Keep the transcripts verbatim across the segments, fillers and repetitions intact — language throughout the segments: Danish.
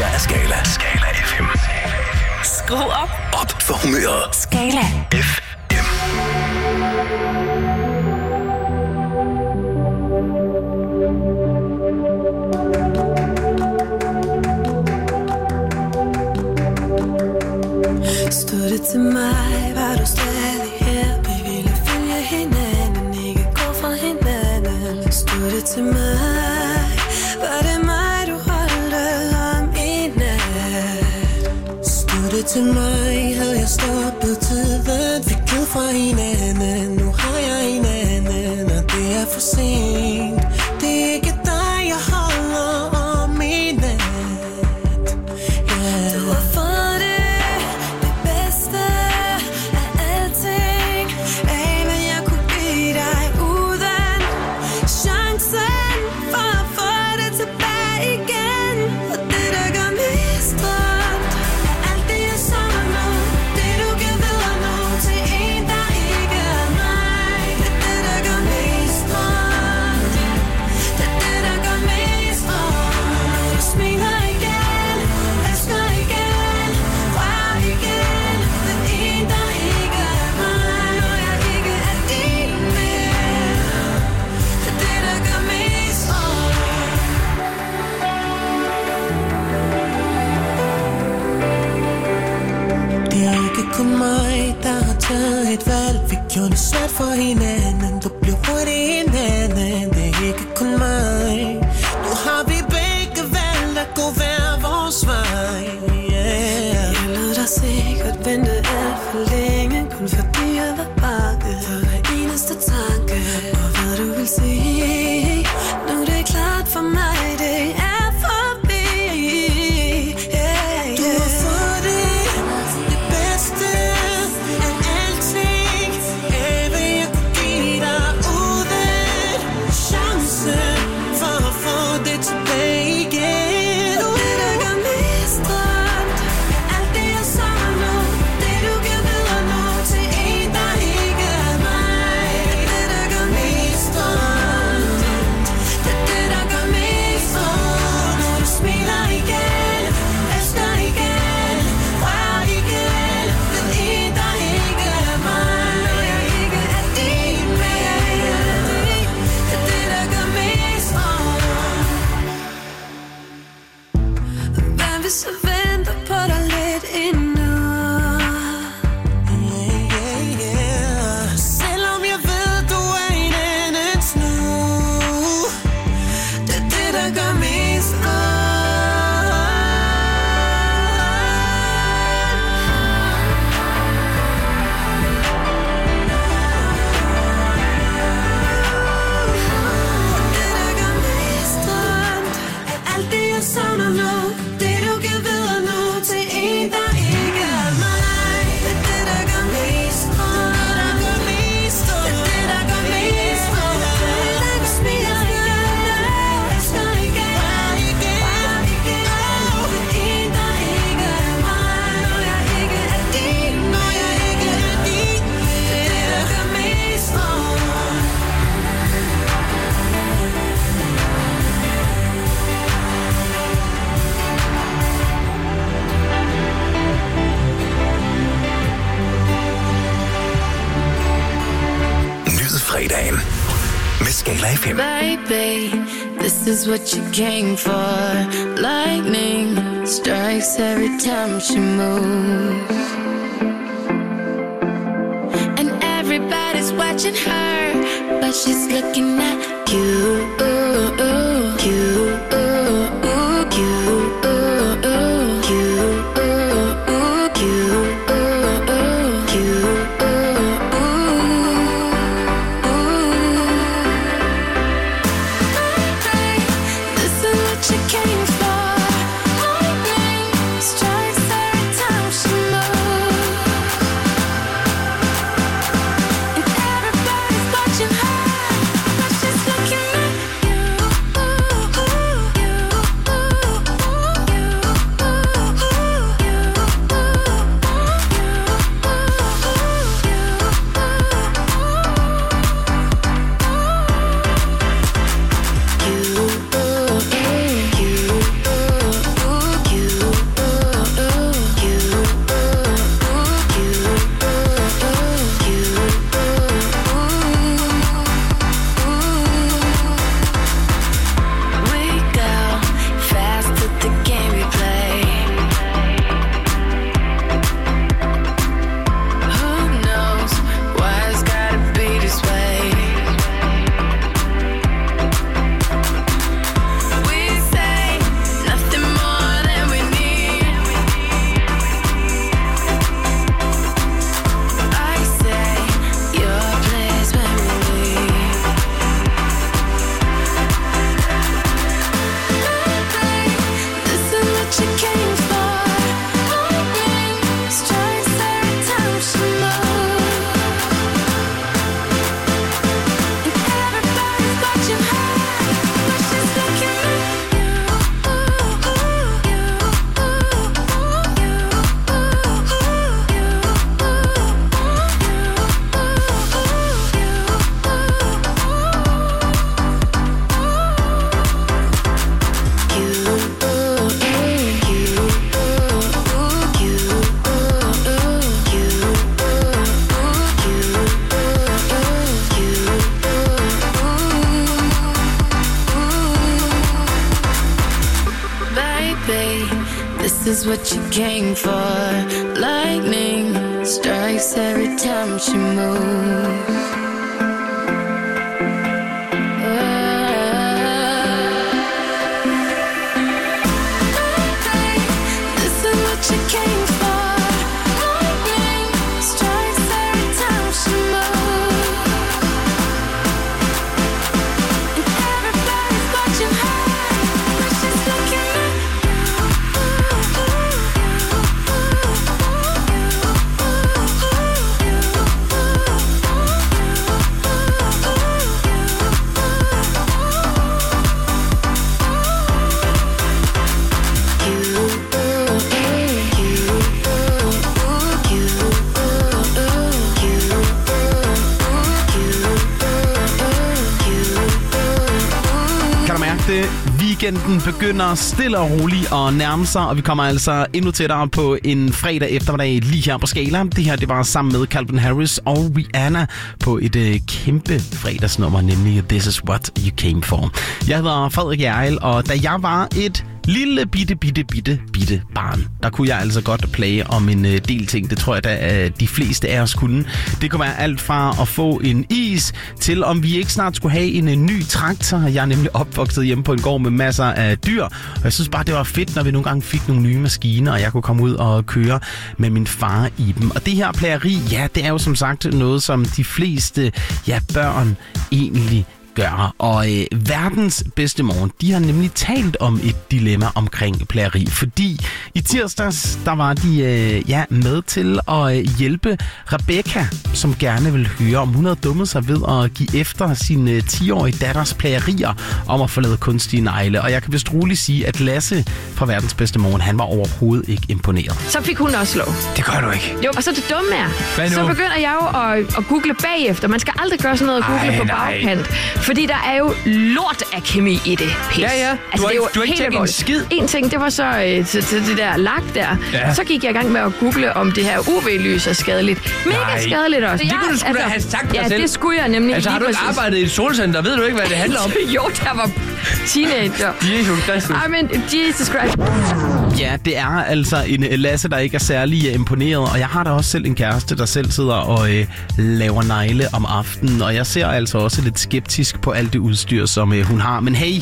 af Skala. Skala F M. Skru op. Op for humøret. Skala F M. Stod det til mig, var du stadig her. Vi ville følge hinanden, ikke gå fra hinanden. Stod det til mig, var det mig, du holdte om i nat. Stod det til mig, havde jeg stoppet tiden. Fik givet fra hinanden, nu har jeg en anden. Og det er for sent, det er ikke dig, jeg holder om i nat. Yeah. Du har fået det, det bedste af alting. Af hvad jeg kunne give dig uden chancen for at få det tilbage igen. Og det der gør mest ondt er alt det jeg savner nu. Det du giver videre nu til en der ikke er mig. Det er det der gør mest ondt. Det er det der gør mest ondt. Når du smiler igen, elsker igen, rører igen. Men en der ikke er mig, når jeg ikke er din mere. Det er det der gør mest ondt. Det er ikke kun mig, der har taget et valg. Vi gjorde det svært for hinanden. Du blev hurtigt en anden. Det er ikke kun mig. Nu har vi begge valgt at gå hver vores vej. Yeah. Jeg lod dig sikkert vente alt for længe. Kun fordi jeg var bange for hver eneste tanke. Og hvad du vil sige. Nu er det klart for mig, det er forbi. Yeah, yeah. Du har fået det, det bedste af alting. Af hvad jeg kunne give dig uden chancen for at få det tilbage igen. Og det der gør mest ondt er alt det jeg savner nu. Det du giver videre nu til en der ikke er mig. Det er det der gør mest ondt. Det er det der gør mest ondt. Når du smiler igen, elsker igen, rører igen. Men en der ikke er mig, når jeg ikke er din mere. Det er det der gør mest ondt. Hvad hvis jeg venter på dig lidt endnu? Yeah, yeah, yeah. Selvom jeg ved, du er en andens nu. Det er det, der gør mest ondt. Det der gør mest ondt er alt det jeg savner nu. Det du giver videre nu til en der ikke er mig. Det er det der gør mest ondt. Det er det der gør mest ondt. Da du smiler igen, elsker igen, rører igen. Men en der ikke er mig, når jeg ikke er din, når jeg ikke er din. Det er det der gør mest ondt. Nyd fredagen med Skala F M. Baby, this is what you came for. Lightning strikes every time she moves, and everybody's watching her, but she's looking at you, you, you. Watching her, but she's looking at babe. This is what you came for. Lightning strikes every time she moves. Weekenden begynder stille og roligt at nærme sig, og vi kommer altså endnu tættere på en fredag eftermiddag lige her på Skala. Det her, det var sammen med Calvin Harris og Rihanna på et øh, kæmpe fredagsnummer, nemlig This Is What You Came For. Jeg hedder Frederik Hjerrild, og da jeg var et lille bitte, bitte, bitte, bitte barn, der kunne jeg altså godt plage om en øh, del ting. Det tror jeg da, øh, de fleste af os kunne. Det kunne være alt fra at få en is, til om vi ikke snart skulle have en, en ny traktor. Jeg er nemlig opvokset hjemme på en gård med masser af dyr, og jeg synes bare, det var fedt, når vi nogle gange fik nogle nye maskiner, og jeg kunne komme ud og køre med min far i dem. Og det her plageri, ja, det er jo som sagt noget, som de fleste ja, børn egentlig gør. Og øh, verdens bedste morgen, de har nemlig talt om et dilemma omkring plageri, fordi i tirsdags, der var de øh, ja, med til at øh, hjælpe Rebecca, som gerne vil høre, om hun havde dummet sig ved at give efter sin øh, ti-årige datters plagerier om at forlade kunstige negle. Og jeg kan vist roligt sige, at Lasse fra verdens bedste morgen, han var overhovedet ikke imponeret. Så fik hun også lov. Det gør du ikke. Jo, og så det dumme er, så begynder jeg jo at, at google bagefter. Man skal aldrig gøre sådan noget at google Ej, på bagkant. Fordi der er jo lort af kemi i det pis. Ja, ja. Du altså, har, det er jo du har ikke tjekket en skid. En ting, det var så øh, til, til det der lak der. Ja. Så gik jeg i gang med at google, om det her U V-lys er skadeligt. Mega Nej. skadeligt også. Det kunne du sgu altså, da have sagt dig ja, selv. Ja, det skulle jeg nemlig. Altså, har du ikke præcis. arbejdet i et solcenter? Ved du ikke, hvad det handler om? Jo, der var teenager. Jesus Kristus. I mean, Jesus Christ. Ja, det er altså en Lasse, der ikke er særlig imponeret. Og jeg har da også selv en kæreste, der selv sidder og øh, laver negle om aftenen. Og jeg ser altså også lidt skeptisk på alt det udstyr, som øh, hun har. Men hey,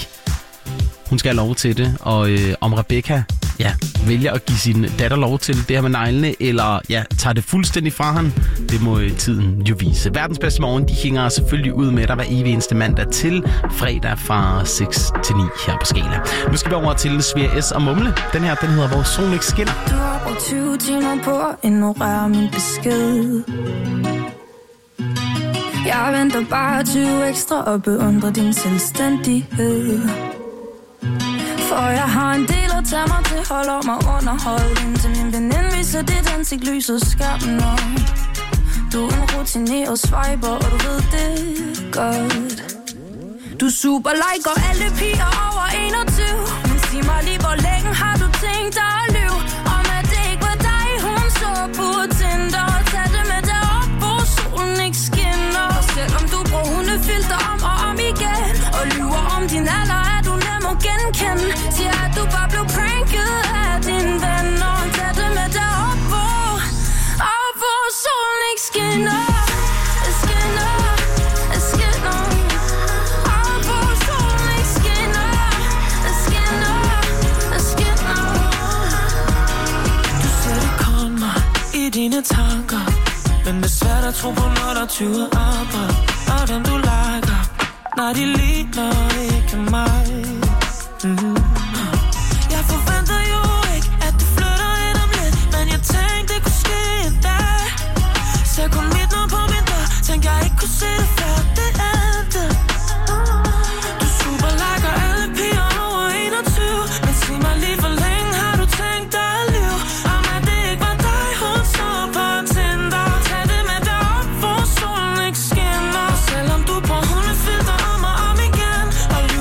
hun skal have lov til det. Og øh, om Rebecca ja, vælger at give sin datter lov til det her med neglene, eller ja, tager det fuldstændig fra ham, det må øh, tiden jo vise. Verdens bedste morgen, de hænger selvfølgelig ud med dig hver evig eneste mandag til fredag fra seks til ni her på Skala. Nu skal vi over til Svea S og Mumle. Den her, den hedder Vores Sol ikke skinner. Du har brugt tyve timer på at ignorere min besked. Jeg venter bare tyve ekstra og beundrer din selvstændighed. For jeg har en del at tage mig til, holder mig underholdt, indtil min veninde viser dit ansigt lyset skærmen op. Du er en rutineret swiper, og du ved det godt. Du super liker alle piger over enogtyve, men sig mig lige, hvor længe har du tænkt dig at lyve? Om at det ikke var dig, hun så på Tinder. Tag det med derop, hvor solen ikke skinner. Og selvom du bruger hundefilter om og om igen, og lyver om din alder, er du nem at genkende. Siger at du bare blev pranket af dine venner. Tag det med derop, hvor, og hvor solen ikke skinner. Skinner, skinner. Og hvor solen ikke skinner. Skinner, skinner. Du ser det kommer i dine tanker, men det er svært at tro på, når der tyver arbejde. Og dem du liker, når de ligner ikke mig. Mm-hmm. Jeg forventer jo ikke, at du flytter ind om lidt, men jeg tænkte, det kunne ske en dag. Så kun midt ned på min dør, tænkte jeg ikke kunne se det før det endte. Du super liker alle piger over enogtyve, men sig mig lige, hvor længe har du tænkt dig at lyve? Om at det ikke var dig, hun så på Tinder. Tag det med derop, hvor solen ikke skinner. Selvom du bruger hundefilter om og om igen, og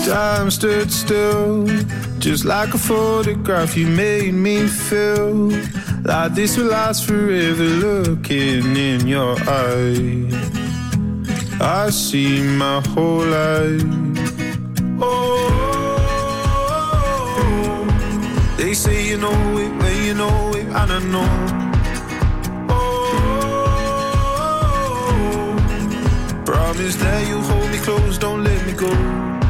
Time stood still, just like a photograph. You made me feel like this will last forever. Looking in your eyes, I see my whole life. Oh, they say you know it when you know it, and I know. Oh, promise that you hold me close, don't let me go.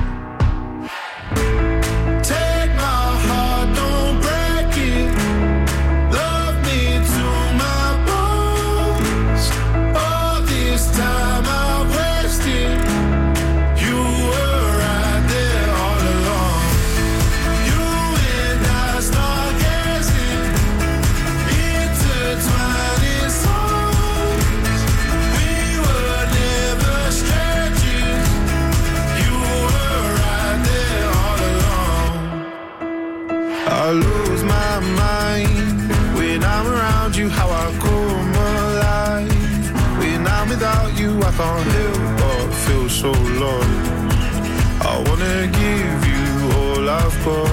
I lose my mind when I'm around you, how I come alive. When I'm without you, I can't help but feel so lost. I wanna give you all I've got.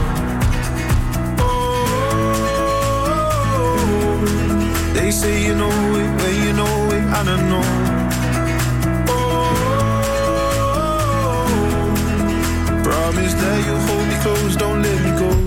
Oh, they say you know it when you know it, and I know. Oh, promise that you hold me close, don't let me go.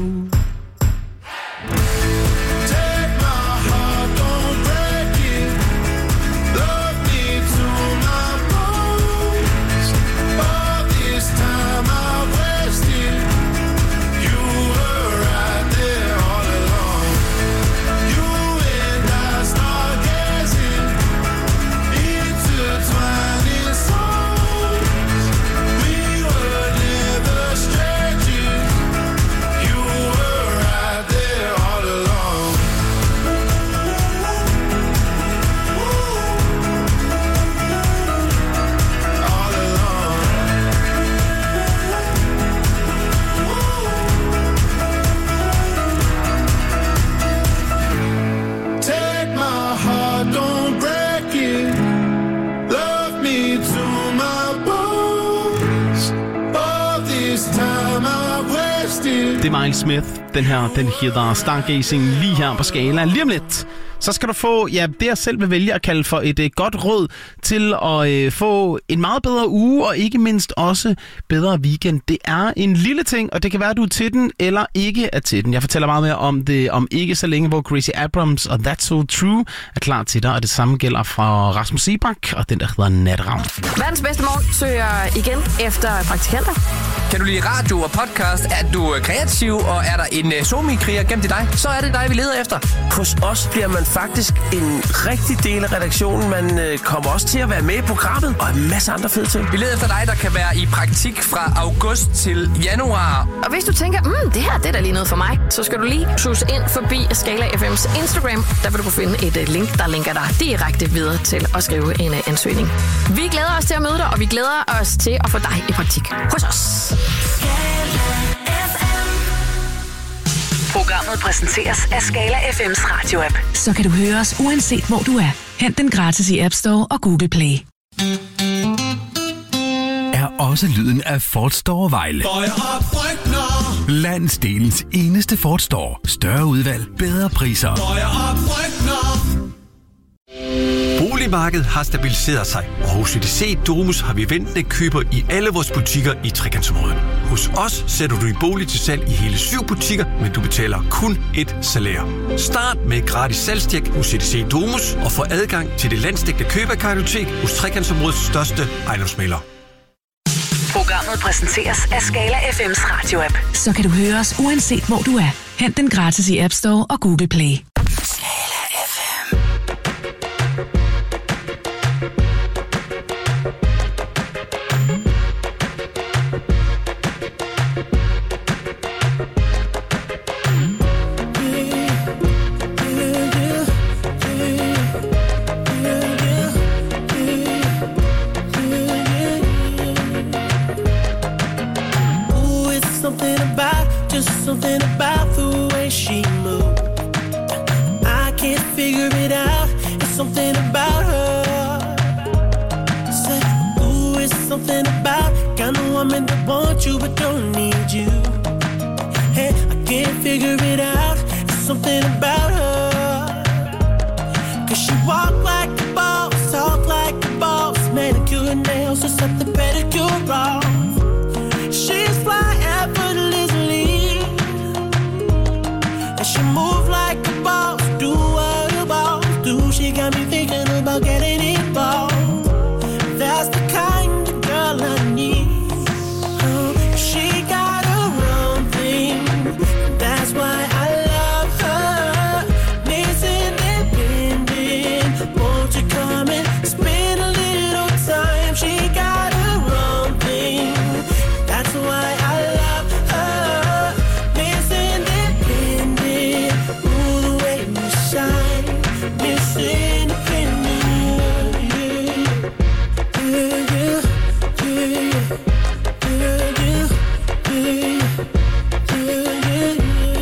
Det er Miles Smith. Den her, den hedder Stargazing lige her på Skala. Lige om lidt, så skal du få, ja, det jeg selv vil vælge at kalde for et øh, godt råd til at øh, få en meget bedre uge, og ikke mindst også bedre weekend. Det er en lille ting, og det kan være, at du er til den, eller ikke er til den. Jeg fortæller meget mere om det om ikke så længe, hvor Gracie Abrams og That's So True er klar til dig, og det samme gælder fra Rasmus Seebach og den, der hedder Natteravn. Verdens bedste morgen søger igen efter praktikanter. Kan du lide radio og podcast? Er du kreativ, og er der en uh, somi-kriger gemt i dig? Så er det dig, vi leder efter. Hos os bliver man faktisk en rigtig del af redaktionen. Man øh, kommer også til at være med i programmet, og en masse andre fede ting. Vi leder efter dig, der kan være i praktik fra august til januar. Og hvis du tænker, mm, det her det er da lige noget for mig, så skal du lige suse ind forbi Skala F M's Instagram. Der vil du kunne finde et uh, link, der linker dig direkte videre til at skrive en uh, ansøgning. Vi glæder os til at møde dig, og vi glæder os til at få dig i praktik hos os. Programmet præsenteres af Skala F M's radio-app. Så kan du høre os uanset hvor du er. Hent den gratis i App Store og Google Play. Er også lyden af Ford Store Vejle. Landsdelens eneste Ford Store. Større udvalg, bedre priser. Boligmarkedet har stabiliseret sig, og hos C D C Domus har vi ventende køber i alle vores butikker i trekantsområdet. Hos os sætter du din bolig til salg i hele syv butikker, men du betaler kun et salær. Start med et gratis salgstjek hos C D C Domus og få adgang til det landsdækkende køberkartotek hos trekantsområdets største ejendomsmægler. Programmet præsenteres af Skala F M's radio-app. Så kan du høre os uanset hvor du er. Hent den gratis i App Store og Google Play. Something about the way she moved, I can't figure it out. It's something about her. Said, ooh, it's something about kinda woman that wants you but don't need you. Hey, I can't figure it out. It's something about her. Cause she walk like a boss, talk like a boss, manicure and nails or set the pedicure off. She's fly effortlessly, and she move like a boss, do what a boss do. She got me thinking about getting involved. That's the kind of girl I need. Oh, she got her own thing. That's why I love her. Miss Independent, won't you come and spend a little time? She got her own thing. That's why I love her. Miss Independent, ooh, the way you shine. Miss Independent, yeah, yeah, yeah, yeah, yeah, yeah, yeah,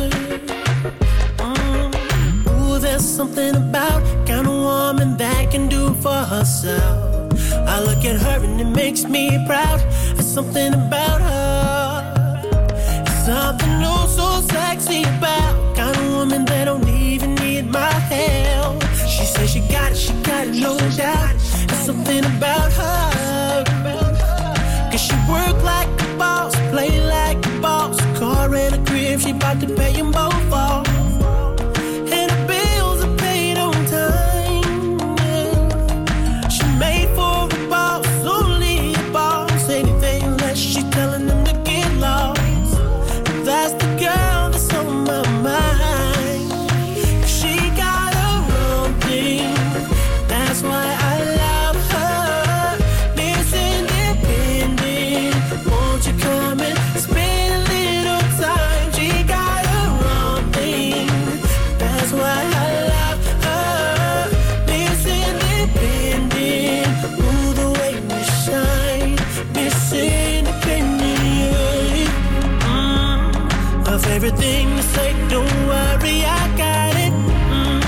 yeah. Mm. Ooh, there's something about kind of woman that can do for herself. I look at her and it makes me proud. There's something about her. There's something oh so sexy about kind of woman that don't even need my help. She says she got it, she got it, no doubt. There's something about her. Cause she work like a boss, play like a boss. Car and a crib, she bout to pay them both off. And the bills are paid on time, yeah. She made for a boss, only a boss. Anything less, she telling them to get lost. That's the girl that's on my mind. She got her own thing. That's why I love her. Miss Independent, won't you come and spend a little time? She got her own thing. That's why I love her. Miss Independent, ooh, the way you shine. Miss Independent, yeah. Mm. Of everything to say, don't worry, I got it. Mm.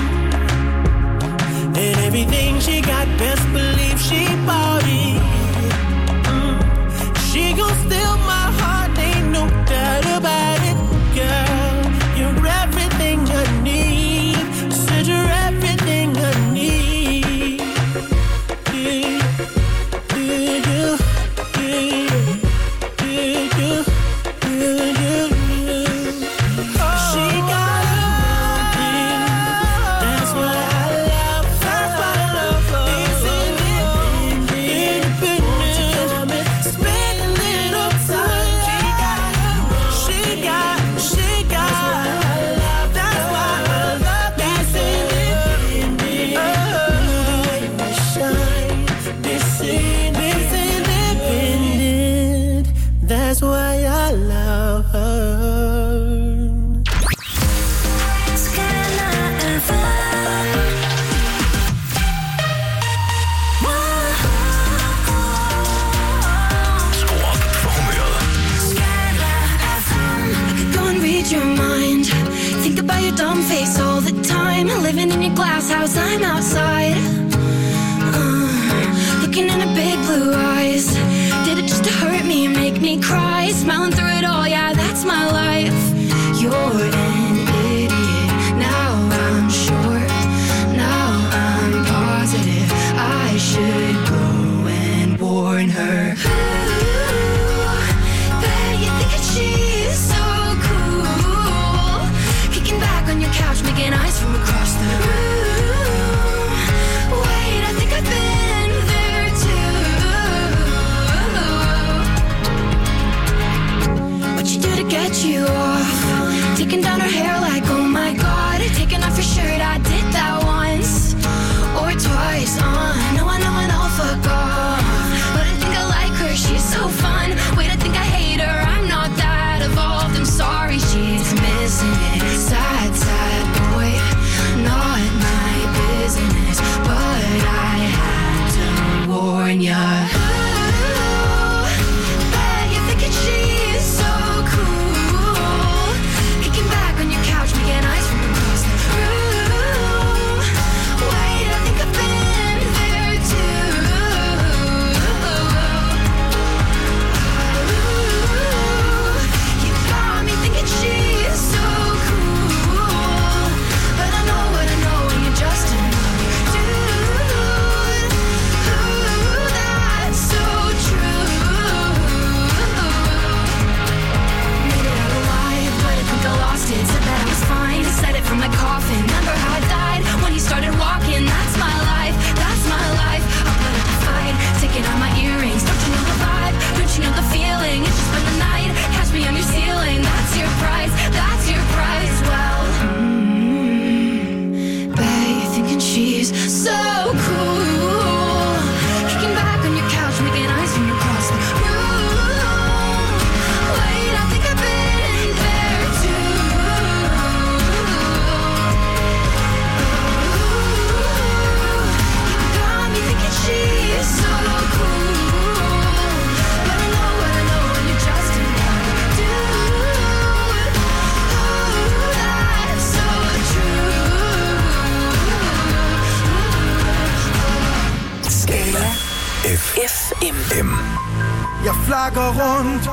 And everything she got, best believe she bought it. Mm. She gon' steal my heart, ain't no doubt about it. Girl, you're everything I need. Said you're everything I need. Yeah, yeah, yeah, yeah, yeah, yeah, yeah, yeah. She got her own thing. That's why I love her. That's why I love her. It's independent, independent. Won't you come and spend a little time? She got her own. She got, she got. That's why I love. That's why I love. It's independent. Oh, the way you shine. It's independent. That's why I love her. Skru op for humøret. I could go and read your mind. Think about your dumb face all the time. Living in your glass house, I'm outside. Uh, looking in her big blue eyes. Did it just to hurt me and make me cry? Smiling through it all, yeah, that's my life. You're an idiot. Now I'm sure. Now I'm positive. I should go and warn her. Ooh, bet you think that she's so cool. Kicking back on your couch, making eyes from across the room. Wait, I think I've been there too. What you do to get you off? Taking down her hair like, oh my god. Taking off your shirt, I did that once or twice. Uh, no, I know and I'll fuck off. But I think I like her, she's so fun. Wait, I think I hate her, I'm not that evolved. I'm sorry, she's missing it. Sad, sad boy, not my business. But I had to warn ya. Ooh, bet you're thinking she's so cool. Kicking back on your couch, making eyes from across the room. Wait, I think I've been there too. rundt.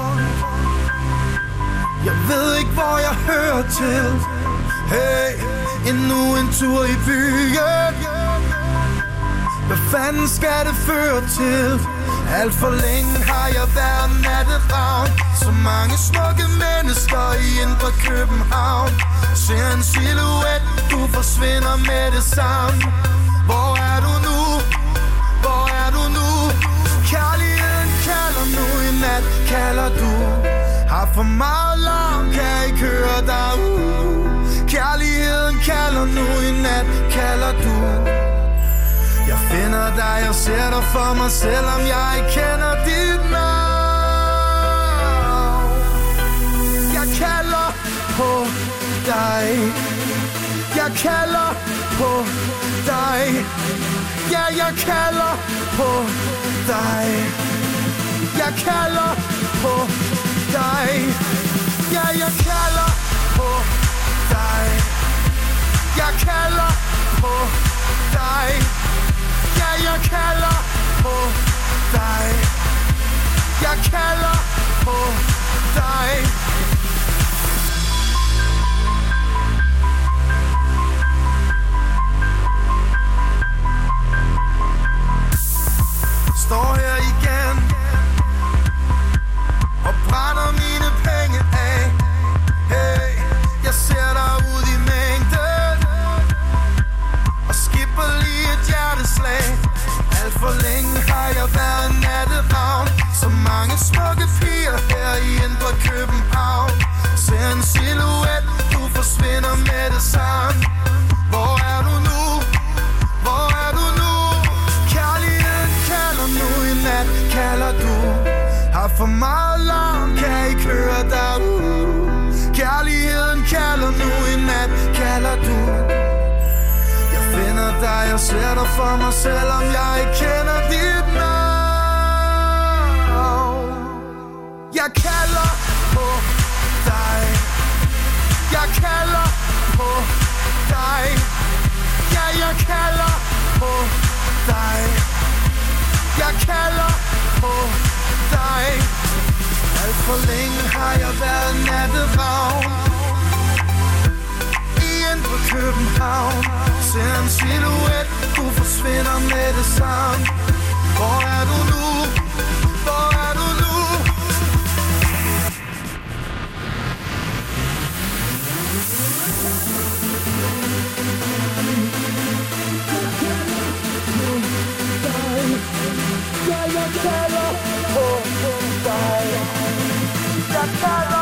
Jeg ved ikke, hvor jeg hører til. Hey, endnu en tur i byen. Hvad fanden skal det føre til? Alt for længe har jeg været natteravn. Så mange smukke mennesker i indre København. Ser en silhuet, du forsvinder med det samme. Hvor er du nu? Hvor er du nu? Kærligheden kalder nu, i nat kalder du. Har for meget larm, kan ikke høre dig ud. Kærligheden kalder nu, i nat kalder du. Jeg finder dig, jeg ser dig for mig, selvom jeg ikke kender dit navn. Jeg kalder på dig. Jeg kalder på dig. Ja, jeg kalder på dig. Jeg kalder på dig. Ja, jeg kalder på dig. Jeg kalder på dig. Ja, jeg kalder på dig. Jeg kalder på dig. Står her igen og brænder mine penge af. Hey, jeg ser dig ud i mængden og skipper lige et hjerteslag. Alt for længe har jeg været natteravn. Så mange smukke piger her i indre København. Ser en silhuet, du forsvinder med det samme. Hvor er du nu? Hvor er du nu? Kærligheden kalder nu, i nat kalder du. Har for meget larm, kan ikke høre dig ud. Kærligheden kalder nu, i nat kalder du. Jeg finder dig, jeg ser dig for mig, selvom jeg ikke kender dit navn. Jeg kalder på dig. Jeg kalder på dig. Ja, jeg kalder på dig. Jeg kalder på dig. Alt for længe har jeg været natteravn. I indre København. Ser en silhuet, du forsvinder med det samme. Hvor er du nu? Hvor er du nu? Ja, jeg kalder på dig. Jeg kalder.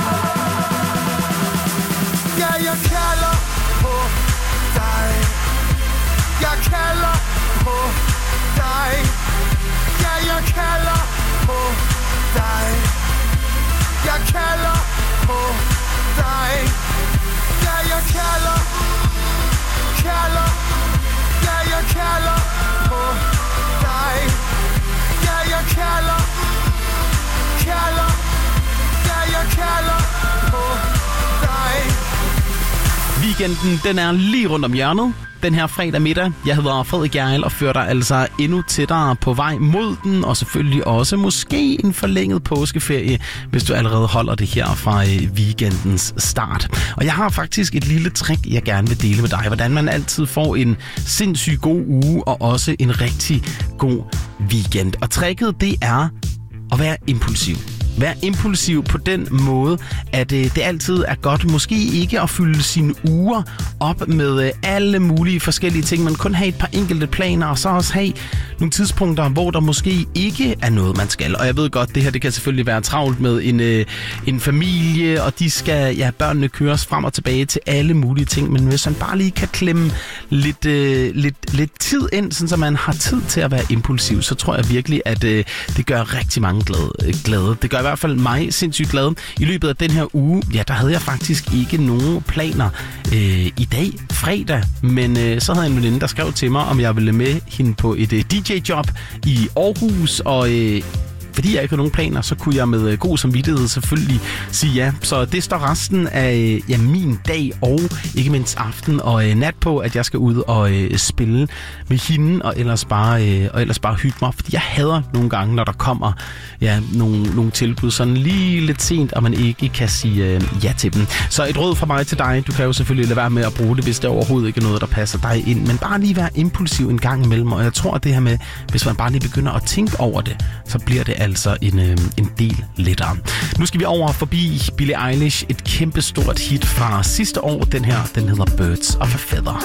Ja, jeg kalder på dig. Jeg kalder på dig. Ja, jeg kalder på dig. Jeg kalder på dig. Ja, jeg kalder. Kalder. Ja, jeg kalder på dig. Ja, jeg kalder. Kalder. Ja, jeg kalder på dig. Weekenden, den er lige rundt om hjørnet. Den her fredag middag. Jeg hedder Frederik Hjerrild og fører dig altså endnu tættere på vej mod den, og selvfølgelig også måske en forlænget påskeferie, hvis du allerede holder det her fra weekendens start. Og jeg har faktisk et lille trick, jeg gerne vil dele med dig, hvordan man altid får en sindssygt god uge og også en rigtig god weekend. Og tricket, det er at være impulsiv. Vær impulsiv på den måde, at øh, det altid er godt måske ikke at fylde sine uger op med øh, alle mulige forskellige ting, men kun have et par enkelte planer, og så også have nogle tidspunkter, hvor der måske ikke er noget, man skal. Og jeg ved godt, det her det kan selvfølgelig være travlt med en, øh, en familie, og de skal, ja, børnene køres frem og tilbage til alle mulige ting, men hvis man bare lige kan klemme lidt, øh, lidt, lidt tid ind, sådan så man har tid til at være impulsiv, så tror jeg virkelig, at øh, det gør rigtig mange glade. glade. Det gør i hvert fald mig sindssygt glad. I løbet af den her uge, ja, der havde jeg faktisk ikke nogen planer øh, i dag, fredag, men øh, så havde jeg en veninde, der skrev til mig, om jeg ville med hende på et øh, D J-job i Aarhus, og øh, fordi jeg ikke har nogen planer, så kunne jeg med god samvittighed selvfølgelig sige ja. Så det står resten af ja, min dag og ikke mindst aften og øh, nat på, at jeg skal ud og øh, spille med hende og ellers bare, øh, og ellers bare hygge mig. Fordi jeg hader nogle gange, når der kommer ja, nogle, nogle tilbud sådan lige lidt sent, og man ikke kan sige øh, ja til dem. Så et råd fra mig til dig. Du kan jo selvfølgelig lade være med at bruge det, hvis det overhovedet ikke er noget, der passer dig ind. Men bare lige være impulsiv en gang imellem. Og jeg tror, at det her med, hvis man bare lige begynder at tænke over det, så bliver det altså en, øh, en del lettere. Nu skal vi over forbi Billie Eilish. Et kæmpe stort hit fra sidste år. Den her, den hedder Birds of a Feather.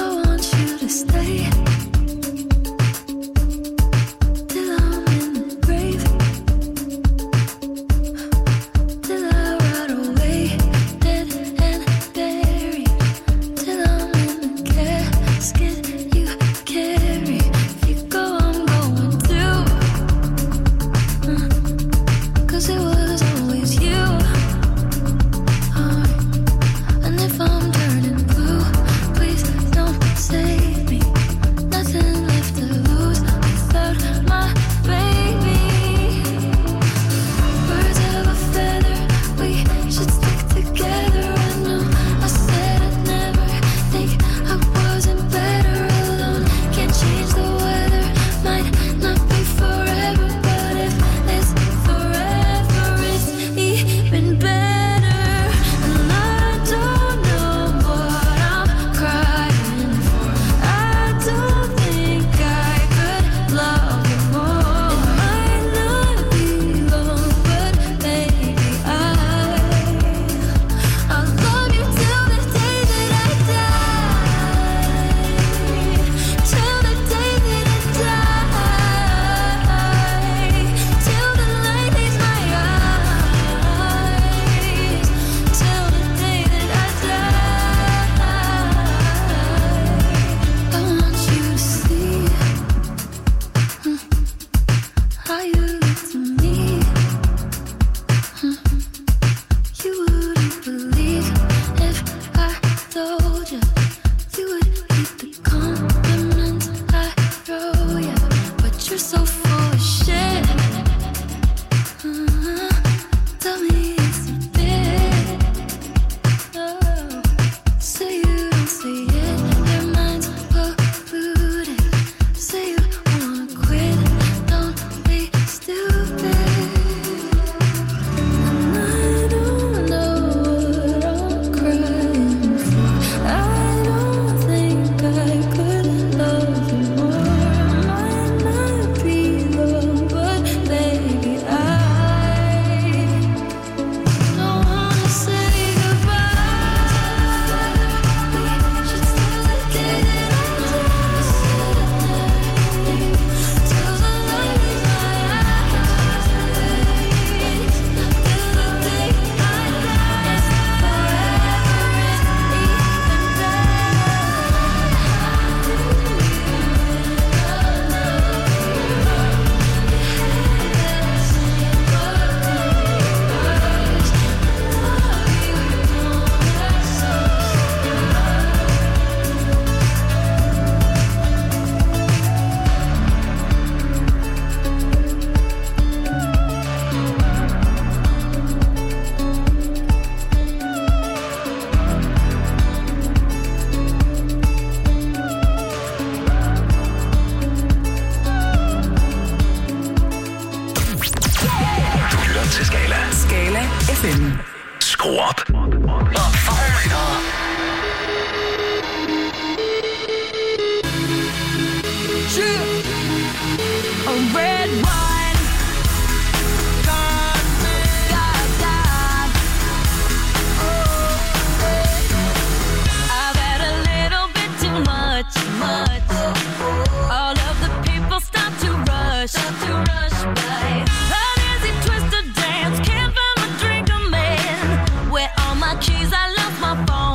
Keys, I lost my phone.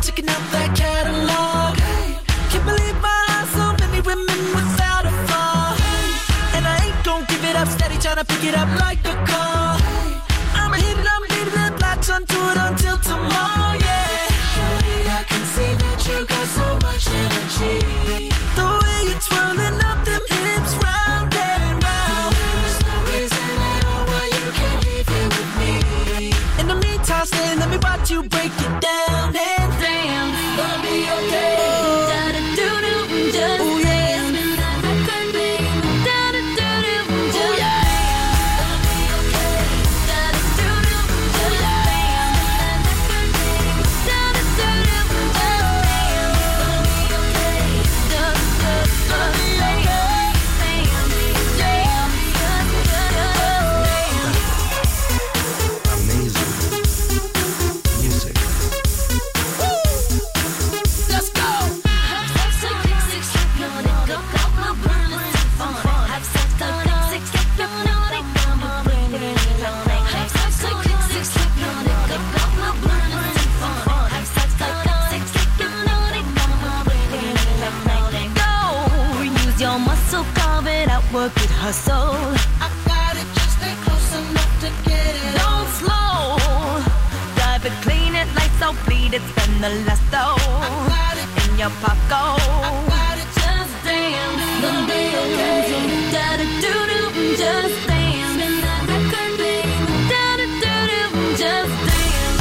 checking out that catalog. Can't believe my eyes, so many women without a flaw. And I ain't gon' give it up, steady tryna pick it up like a call. I'ma hit it, I'm leaving it, latch onto it until tomorrow, yeah. Shorty, I can see that you got so much energy. The way you're twirling up them hips round and round. There's no reason at all why you can't leave here with me. In the meantime, stay, let me watch you break it down. And damn, gonna be okay. Work it, hustle. I got it, just stay close enough to get it. Don't slow. Drive it, clean it, lights out, bleed it, spend the last though. I got it in your pocket. I got it, just dance. Gonna be okay. Da da do do, just dance. Spin that record, baby. Da da do do, just dance.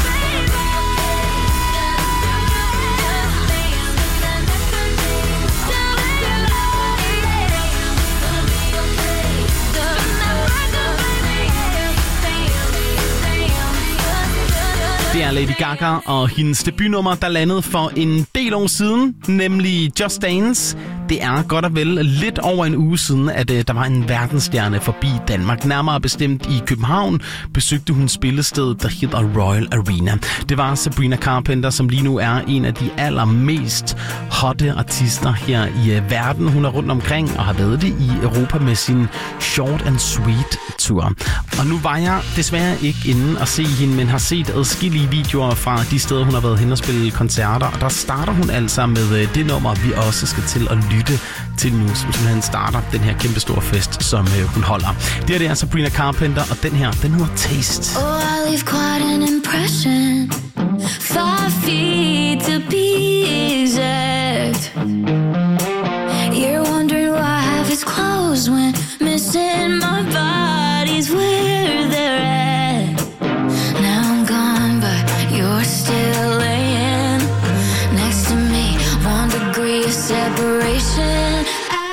Det er Lady Gaga og hendes debutnummer, der landede for en del år siden, nemlig Just Dance. Det er godt og vel lidt over en uge siden, at uh, der var en verdensstjerne forbi Danmark. Nærmere bestemt i København besøgte hun spillestedet, der hedder Royal Arena. Det var Sabrina Carpenter, som lige nu er en af de allermest hotte artister her i uh, verden. Hun er rundt omkring og har været det i Europa med sin Short and Sweet Tour. Og nu var jeg desværre ikke inde at se hende, men har set adskillige videoer fra de steder, hun har været hen og spille koncerter. Og der starter hun altså med uh, det nummer, vi også skal til at lytte til nu, som simpelthen starter den her kæmpe store fest, som øh, hun holder. Det er det er Sabrina Carpenter, og den her, den hedder Taste. Oh, I leave quite an impression. Five feet to be exact. You're wondering why half is closed when missing my body's where they're at. Now I'm gone, but you're still laying next to me. One degree of separation.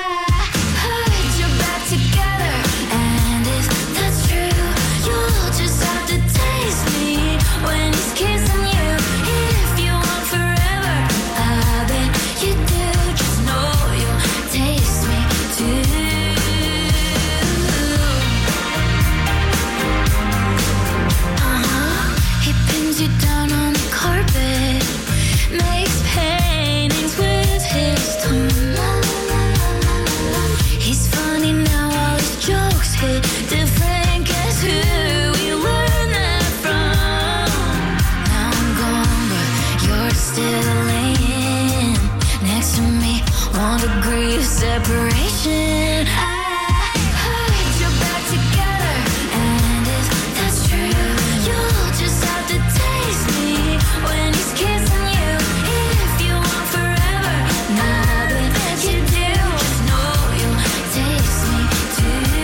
Separation. I heard you're back together, and if that's true, you'll just have to taste me when he's kissing you. If you want forever, nothing you do, just know you'll taste me too.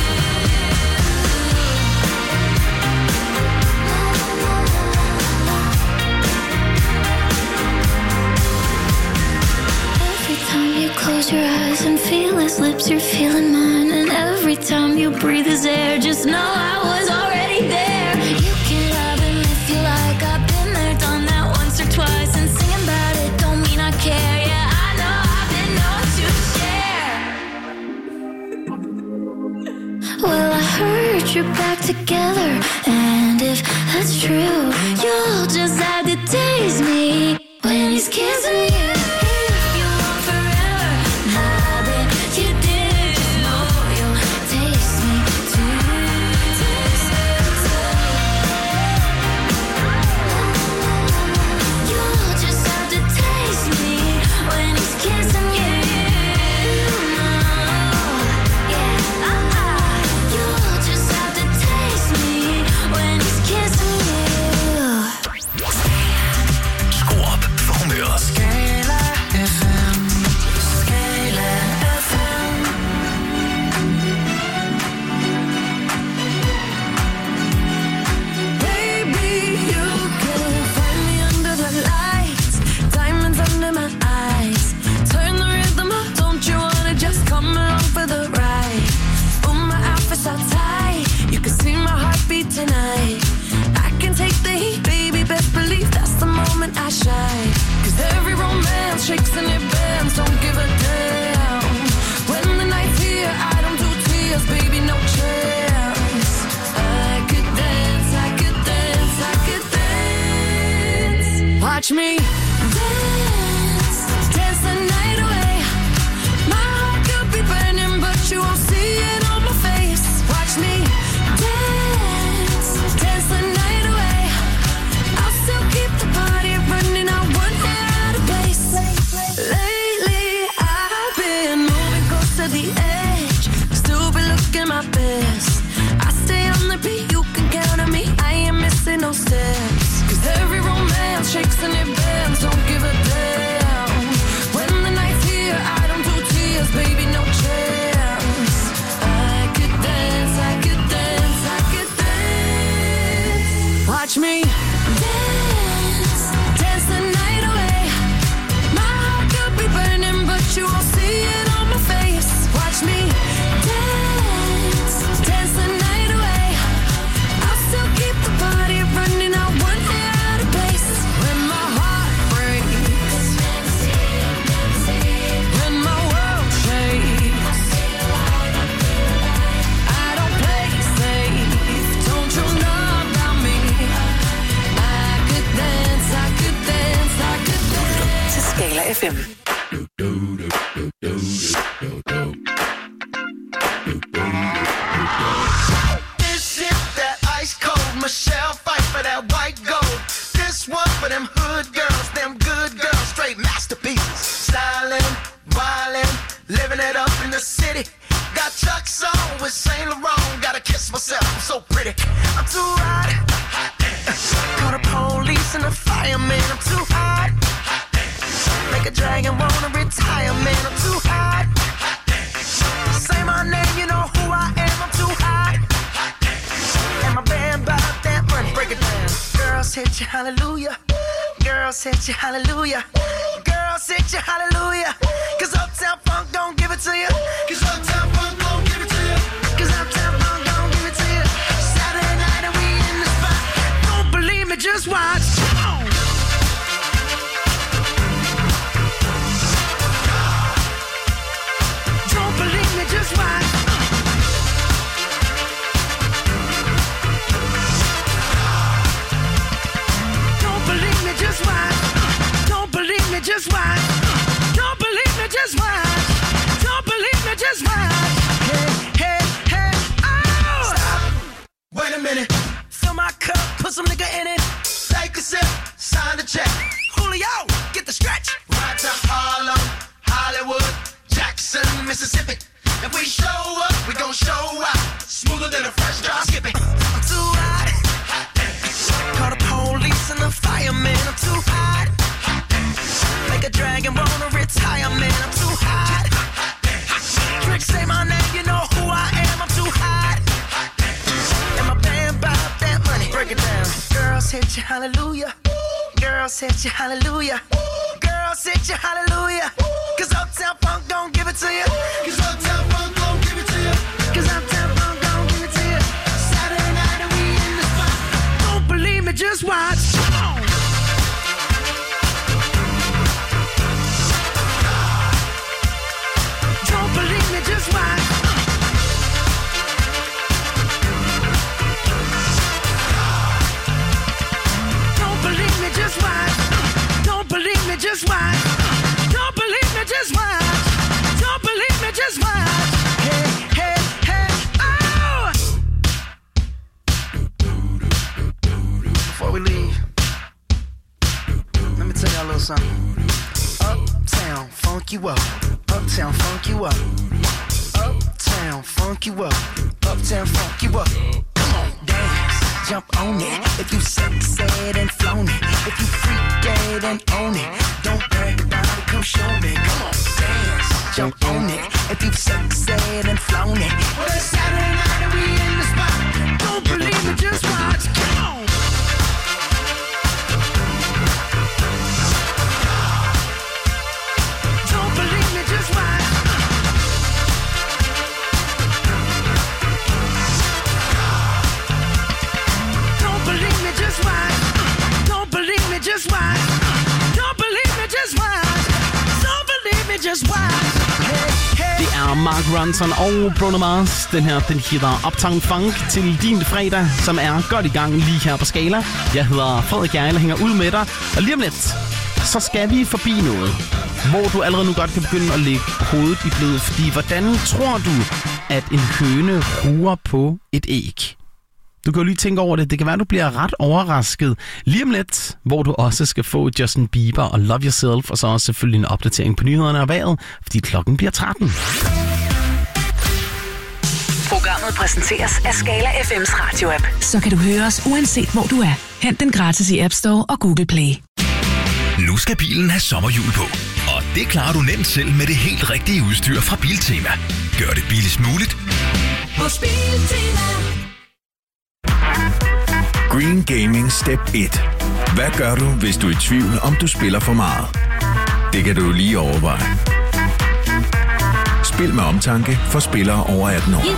Every time you close your eyes and feel his lips, you're feeling mine. And every time you breathe his air, just know I was already there. You can love him if you like. I've been there, done that once or twice. And singing about it don't mean I care. Yeah, I know I've been known to share. Well, I heard you're back together, and if that's true, you'll just have to taste me when he's kissing you. Just Watch me dance, dance the night away. My heart could be burning, but you won't see it on my face. Watch me dance, dance the night away. I'll still keep the party running. I won't get out of place. Lately, I've been moving close to the edge. Still be looking my best. I stay on the beat, you can count on me. I ain't missing no steps. Cause every romance shakes and it bends. Don't give a damn. When the night's here, I don't do tears, baby, no chance. I could dance, I could dance, I could dance. Watch me dance, dance the night away. My heart could be burning, but you won't see it on my face. Watch me dance, dance the night away. I'll still keep the party running. I won't get out of place. When my heart breaks, when my world shakes, I don't play safe. Don't you know about me? I could dance, I could dance, I could dance. Til Skala F M. This shit, that ice cold Michelle fight for that white gold. This one for them hood girls, them good girls, straight masterpieces. Styling, wildin', living it up in the city. Got Chuck's on with Saint Laurent. Gotta kiss myself, I'm so pretty. I'm too hot. Call the police and the fireman. I'm too hot. Make a dragon wanna retire, man. I'm too hot. Say my name, you know who I am. I'm too hot. And my band bought that money. Break it down. Girls hit you, hallelujah. Girls hit you, hallelujah. Girls hit you, hallelujah. Cause Uptown Funk don't give it to you. Cause Uptown Funk don't give it to you. Cause Uptown Funk don't give it to you. Saturday night and we in the spot. Don't believe me, just watch. Come on. Don't believe me, just watch. Don't believe me, just watch. Don't believe me, just watch. Don't believe me, just watch. Don't believe me, just watch. Hey, hey, hey, oh! Stop. Wait a minute. Fill my cup, put some nigga in it. Take a sip, sign the check. Julio, get the stretch. Right to Harlem, Hollywood, Jackson, Mississippi. If we show up, we gon' show out. Smoother than a fresh drop. Skip it. I'm too hot. Call the police and the fireman. I'm too hot. Make a dragon wanna retire, man. I'm too hot. Trick, say my name, you know who I am. I'm too hot. And my band bought that money. Break it down. Girls hit you, hallelujah. Girls hit you, hallelujah. Girls hit you, hallelujah. Cause Uptown Funk don't give it to you. Cause Uptown Funk don't give it to you. Cause Uptown Funk don't give it to you. Saturday night and we in the spot. Don't believe me, just watch. Come on. Don't believe me, just watch. Don't believe me, just watch. Don't believe me, just watch. Don't believe me, just watch. Don't believe me, just watch. Hey, hey, hey, oh! Before we leave, let me tell y'all a little something. Uptown, funk you up. Uptown, funk you up. Uptown, funk you up. Uptown, funk you up. Come on, dance, jump on it. If you succeed and flown it. If you freak dead and own it. Don't brag about it, come show me. Come on, dance, jump on it. If you succeed and flown it. Well, it's Saturday night and we in the spot. Don't believe me, just watch. Come on. Don't believe me, just watch. Don't believe me, just watch. Don't believe me, just watch. Don't believe me, just watch. Don't believe me, just watch. Hey, hey, Det er var Mark Ronson og Bruno Mars. Den her, den hedder Uptown Funk til din fredag, som er godt i gang lige her på Skala. Jeg hedder Frederik Gjerl og hænger ud med dig. Og lige om lidt, så skal vi forbi noget, hvor du allerede nu godt kan begynde at lægge hovedet i blød. Fordi hvordan tror du, at en høne ruger på et æg? Du kan jo lige tænke over det. Det kan være, at du bliver ret overrasket lige om lidt, hvor du også skal få Justin Bieber og Love Yourself, og så også selvfølgelig en opdatering på nyhederne og vejret, fordi klokken bliver tretten. Programmet præsenteres af Skala F M's radio-app. Så kan du høre os uanset hvor du er. Hent den gratis i App Store og Google Play. Nu skal bilen have sommerhjul på, og det klarer du nemt selv med det helt rigtige udstyr fra Biltema. Gør det billigst muligt Hos Biltema. Green Gaming Step et. Hvad gør du, hvis du er i tvivl, om du spiller for meget? Det kan du lige overveje. Spil med omtanke for spillere over atten år.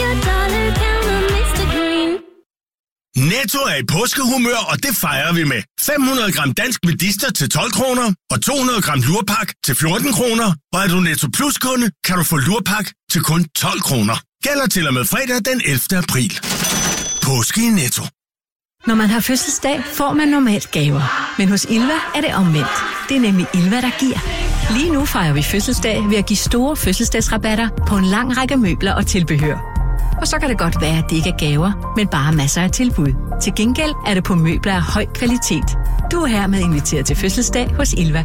Netto er i påskehumør, og det fejrer vi med fem hundrede gram dansk medister til tolv kroner og to hundrede gram lurpak til fjorten kroner. Og er du Netto Plus-kunde, kan du få lurpak til kun tolv kroner. Gælder til og med fredag den ellevte april. Påske i Netto. Når man har fødselsdag, får man normalt gaver. Men hos Ilva er det omvendt. Det er nemlig Ilva, der giver. Lige nu fejrer vi fødselsdag ved at give store fødselsdagsrabatter på en lang række møbler og tilbehør. Og så kan det godt være, at det ikke er gaver, men bare masser af tilbud. Til gengæld er det på møbler af høj kvalitet. Du er hermed inviteret til fødselsdag hos Ilva.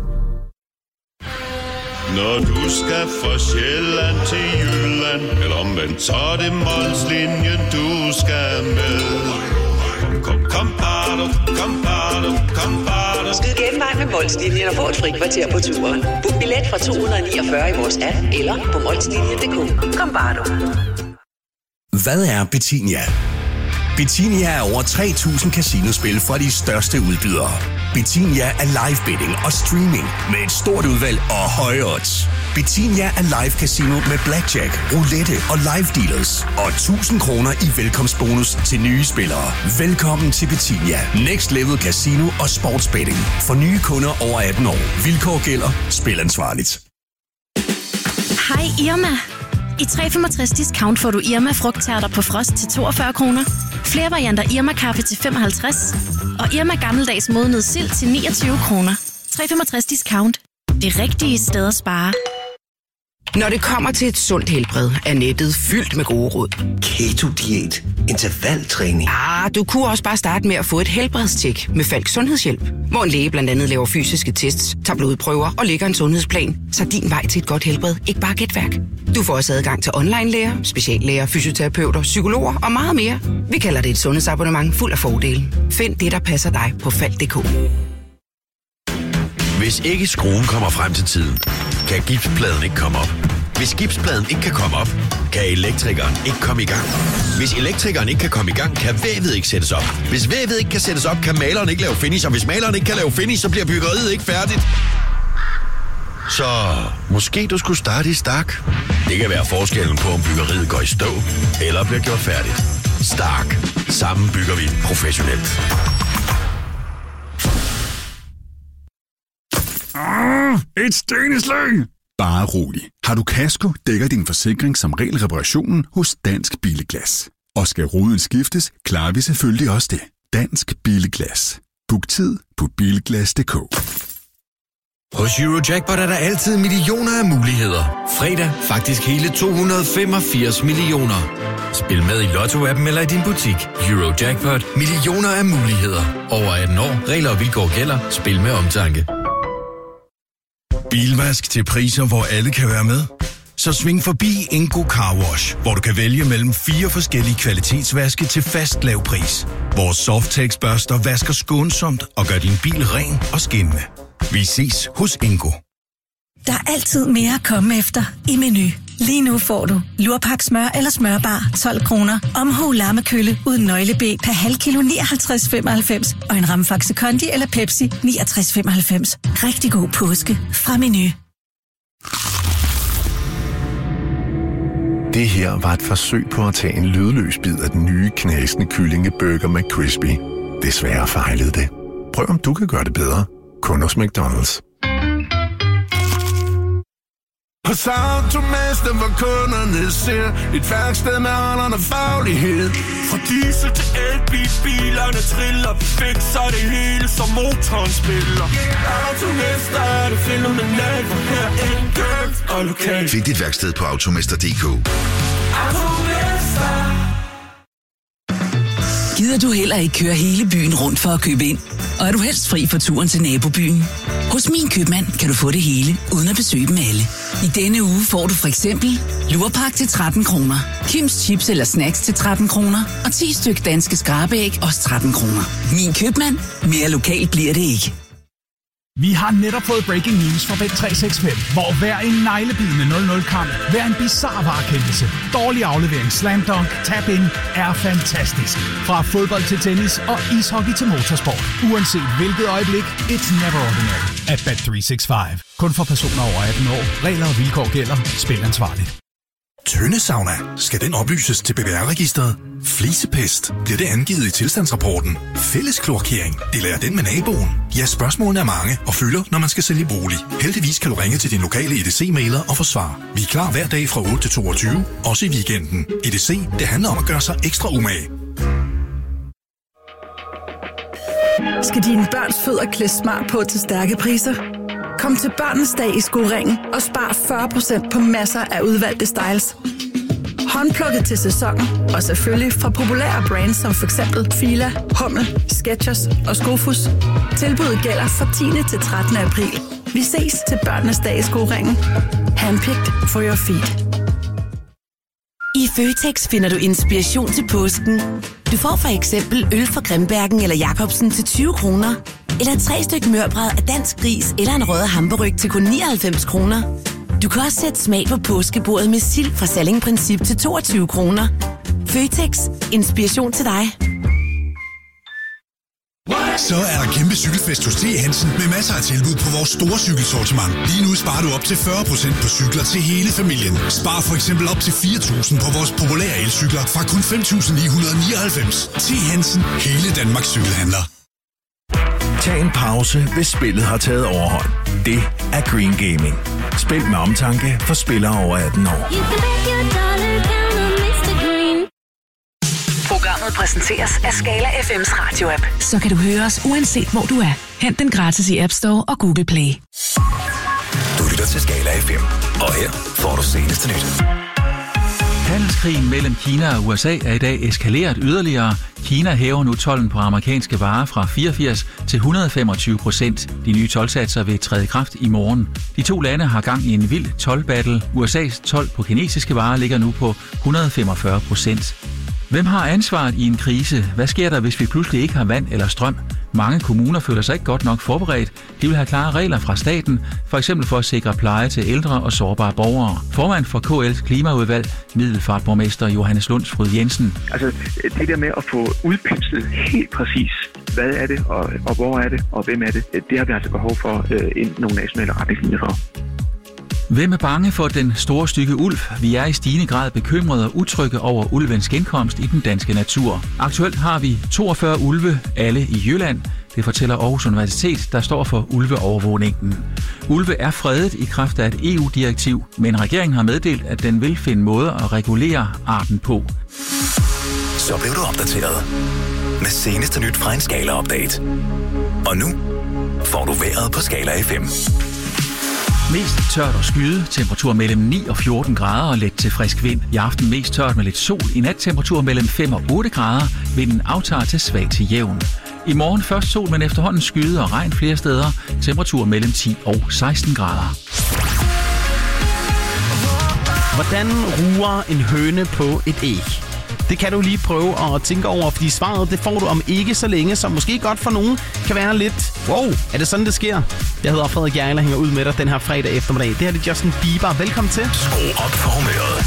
Når du skal fra Sjælland til Jylland, eller omvendt, så er det Molslinjen, du skal med. Kom, kom, kom, bado, kom, bado, kom, bado. Skyd genvej med Molslinjen og få et frikvarter på turen. Book billet fra to hundrede niogfyrre i vores app, eller på molslinjen punktum d k. Kom, bado. Hvad er Betinia? Betinia er over tre tusind casinospil fra de største udbydere. Betinia er live betting og streaming med et stort udvalg og høje odds. Betinia er live casino med blackjack, roulette og live dealers. Og tusind kroner i velkomstbonus til nye spillere. Velkommen til Betinia. Next Level Casino og Sportsbetting. For nye kunder over atten år. Vilkår gælder. Spil ansvarligt. Hej Irma. I tre komma femogtres discount får du Irma frugttærter på frost til toogfyrre kroner. Flere varianter Irma kaffe til femoghalvtreds. Og Irma gammeldags modnet sild til niogtyve kroner. tre komma femogtres discount. Det rigtige sted at spare. Når det kommer til et sundt helbred, er nettet fyldt med gode råd. Keto-diæt, intervaltræning. Ah, du kunne også bare starte med at få et helbredstjek med Falk Sundhedshjælp. Hvor en læge blandt andet laver fysiske tests, tager blodprøver og lægger en sundhedsplan. Så din vej til et godt helbred ikke bare gætværk. Du får også adgang til online-læger, speciallæger, fysioterapeuter, psykologer og meget mere. Vi kalder det et sundhedsabonnement fuld af fordele. Find det, der passer dig på falk punktum d k. Hvis ikke skruen kommer frem til tiden, kan gipspladen ikke komme op. Hvis gipspladen ikke kan komme op, kan elektrikeren ikke komme i gang. Hvis elektrikeren ikke kan komme i gang, kan vævet ikke sættes op. Hvis vævet ikke kan sættes op, kan maleren ikke lave finish. Og hvis maleren ikke kan lave finish, så bliver byggeriet ikke færdigt. Så måske du skulle starte i Stark. Det kan være forskellen på, om byggeriet går i stå eller bliver gjort færdigt. Stark. Sammen bygger vi professionelt. Ah, et steneslag! Bare rolig. Har du kasko, dækker din forsikring som regel reparationen hos Dansk Bilglas. Og skal ruden skiftes, klarer vi selvfølgelig også det. Dansk Bilglas. Book tid på bilglas punktum d k. Hos Eurojackpot er der altid millioner af muligheder. Fredag faktisk hele to hundrede femogfirs millioner. Spil med i Lotto-appen eller i din butik. Eurojackpot. Millioner af muligheder. Over atten år. Regler og vilkår gælder. Spil med omtanke. Bilvask til priser, hvor alle kan være med? Så sving forbi Ingo Car Wash, hvor du kan vælge mellem fire forskellige kvalitetsvaske til fast lav pris. Vores Softex-børster vasker skånsomt og gør din bil ren og skinnende. Vi ses hos Ingo. Der er altid mere at komme efter i Meny. Lige nu får du lurpak smør eller smørbar tolv kroner, omhu lammekølle uden nøgle-B per halv kilo nioghalvtreds femoghalvfems og en ramfaxe kondi eller Pepsi niogtres femoghalvfems. Rigtig god påske fra Meny. Det her var et forsøg på at tage en lydløs bid af den nye knasende kyllingeburger McCrispy. Desværre fejlede det. Prøv om du kan gøre det bedre. Kun hos McDonald's. Hos Automester, hvor kunderne ser et værksted med holderne faglighed. Fra diesel til elbil, bilerne triller. Vi fikser det hele, som motoren spiller. Automester er det fænomenalt, for her enkelt og lokalt. Find dit værksted på automester punktum d k. Automester. Gider du heller ikke køre hele byen rundt for at købe ind? Og er du helst fri for turen til nabobyen? Hos Min Købmand kan du få det hele, uden at besøge dem alle. I denne uge får du for eksempel lurpak til tretten kroner, Kims chips eller snacks til tretten kroner og ti styk danske skrabeæg også tretten kroner. Min Købmand. Mere lokalt bliver det ikke. Vi har netop fået breaking news fra Bet tre seks fem, hvor hver en neglebidende nul nul-kamp, hver en bizarre varekendelse, dårlig aflevering, slam dunk, tap-in er fantastisk. Fra fodbold til tennis og ishockey til motorsport. Uanset hvilket øjeblik, it's never ordinary at Bet tre seks fem. Kun for personer over atten år. Regler og vilkår gælder. Spil ansvarligt. Tøndesauna. Skal den oplyses til B B R-registret? Flisepest. Bliver det angivet i tilstandsrapporten? Fælles kloakering. Deler den med naboen? Ja, spørgsmålene er mange og fylder, når man skal sælge bolig. Heldigvis kan du ringe til din lokale E D C-mailer og få svar. Vi er klar hver dag fra otte til toogtyve, også i weekenden. E D C, det handler om at gøre sig ekstra umage. Skal dine børns fødder klæde smart på til stærke priser? Kom til Børnenes Dag i Skoringen og spar fyrre procent på masser af udvalgte styles. Håndplukket til sæsonen, og selvfølgelig fra populære brands som f.eks. Fila, Hummel, Skechers og Skofus. Tilbuddet gælder fra tiende til trettende april. Vi ses til Børnenes Dag i Skoringen. Handpicked for your feet. I Føtex finder du inspiration til påsken. Du får for eksempel øl fra Grimbergen eller Jacobsen til tyve kroner. Eller tre styk mørbrad af dansk gris eller en rød hamburg til kun nioghalvfems kroner. Du kan også sætte smag på påskebordet med sild fra Salling Princip til toogtyve kroner. Føtex. Inspiration til dig. Så er der kæmpe cykelfest hos T. Hansen med masser af tilbud på vores store cykelsortiment. Lige nu sparer du op til fyrre procent på cykler til hele familien. Spar for eksempel op til fire tusind på vores populære elcykler fra kun fem tusind ni hundrede nioghalvfems. T. Hansen. Hele Danmarks cykelhandler. Tag en pause, hvis spillet har taget overhånd. Det er Green Gaming. Spil med omtanke for spillere over atten år. Programmet præsenteres af Skala F M's radio-app. Så kan du høre os uanset hvor du er. Hent den gratis i App Store og Google Play. Du lytter til Skala F M, og her får du seneste nyt. Handelskrigen mellem Kina og U S A er i dag eskaleret yderligere. Kina hæver nu tolden på amerikanske varer fra fireogfirs til et hundrede og femogtyve procent. De nye toldsatser vil træde i kraft i morgen. De to lande har gang i en vild toldbattle. U S A's told på kinesiske varer ligger nu på et hundrede og femogfyrre procent. Hvem har ansvaret i en krise? Hvad sker der, hvis vi pludselig ikke har vand eller strøm? Mange kommuner føler sig ikke godt nok forberedt. De vil have klare regler fra staten, for eksempel for at sikre pleje til ældre og sårbare borgere. Formand for K L's klimaudvalg, Middelfartborgmester Johannes Lundsfryd Jensen. Altså det der med at få udpenslet helt præcis, hvad er det, og, og hvor er det, og hvem er det, det har vi altså behov for øh, nogle nationale retningslinjer for. Hvem er bange for den store stykke ulv? Vi er i stigende grad bekymrede og utrygge over ulvens genkomst i den danske natur. Aktuelt har vi toogfyrre ulve, alle i Jylland. Det fortæller Aarhus Universitet, der står for ulveovervågningen. Ulve er fredet i kraft af et E U-direktiv, men regeringen har meddelt, at den vil finde måder at regulere arten på. Så blev du opdateret med seneste nyt fra en Skala-update. Og nu får du vejret på Skala F M. Mest tørt og skyde, temperatur mellem ni og fjorten grader og let til frisk vind. I aften mest tørt med lidt sol, i nat temperatur mellem fem og otte grader, vinden aftager til svag til jævn. I morgen først sol, men efterhånden skyde og regn flere steder, temperatur mellem ti og seksten grader. Hvordan ruer en høne på et æg? Det kan du lige prøve at tænke over, fordi svaret det får du om ikke så længe, som måske godt for nogen kan være lidt, wow, er det sådan, det sker? Jeg hedder Frederik Hjerle, hænger ud med dig den her fredag eftermiddag. Det her er Justin Bieber. Velkommen til. Skru op for humøret.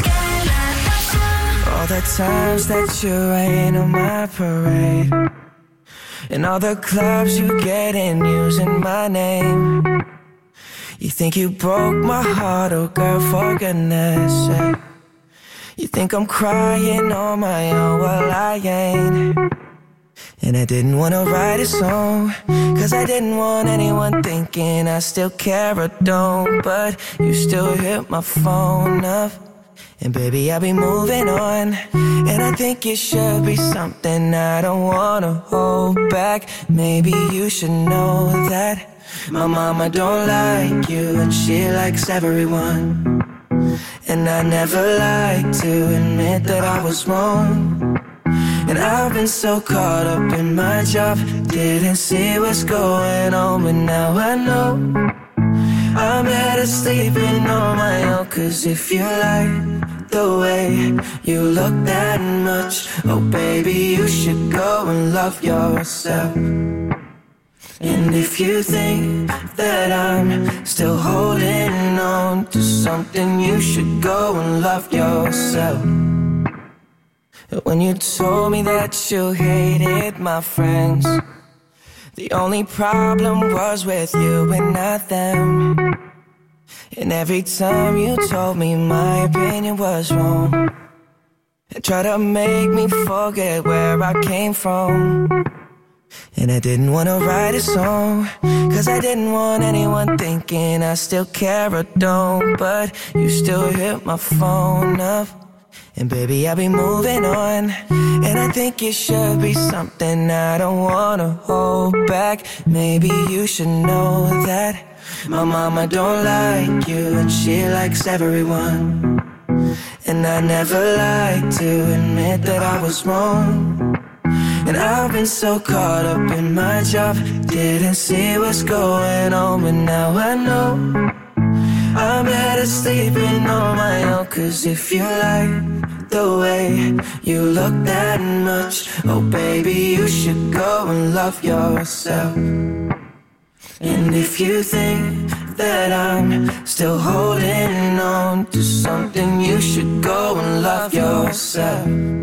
All the times that you rain on my parade, and all the clubs you get in using my name. You think you broke my heart, oh girl, for goodness sake. You think I'm crying on my own, well I ain't. And I didn't want to write a song, cause I didn't want anyone thinking I still care or don't. But you still hit my phone up, and baby, I'll be moving on. And I think it should be something I don't want to hold back. Maybe you should know that my mama don't like you, and she likes everyone. And I never like to admit that I was wrong. And I've been so caught up in my job, didn't see what's going on, but now I know I'm better sleeping on my own. Cause if you like the way you look that much, oh baby, you should go and love yourself. And if you think that I'm still holding on to something, you should go and love yourself. When you told me that you hated my friends, the only problem was with you and not them. And every time you told me my opinion was wrong, and tried to make me forget where I came from. And I didn't want to write a song, cause I didn't want anyone thinking I still care or don't. But you still hit my phone up, and baby, I'll be moving on. And I think it should be something I don't wanna hold back. Maybe you should know that my mama don't like you, and she likes everyone. And I never like to admit that I was wrong. And I've been so caught up in my job, didn't see what's going on, but now I know I'm better sleeping on my own. Cause if you like the way you look that much, oh baby, you should go and love yourself. And if you think that I'm still holding on to something, you should go and love yourself.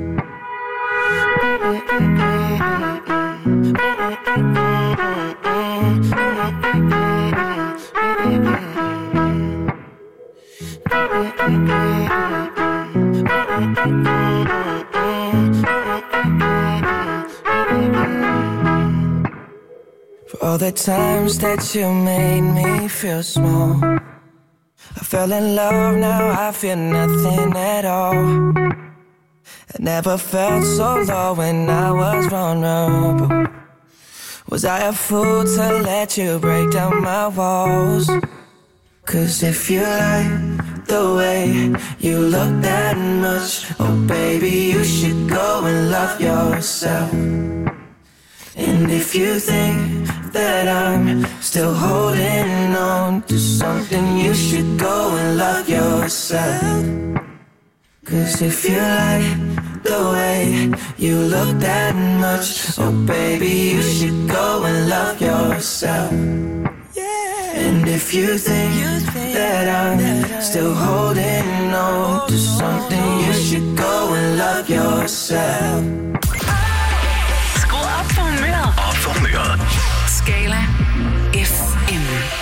For all the times that you made me feel small, I fell in love, now I feel nothing at all. I never felt so low when I was vulnerable. Was I a fool to let you break down my walls? Cause if you like the way you look that much, oh baby, you should go and love yourself. And if you think that I'm still holding on to something, you should go and love yourself. Cause if you like the way you look that much, oh baby, you should go and love yourself. And if you think that I'm still holding on to something, you should go and love yourself. Skru op for humøret. Op for humøret. Skala F M.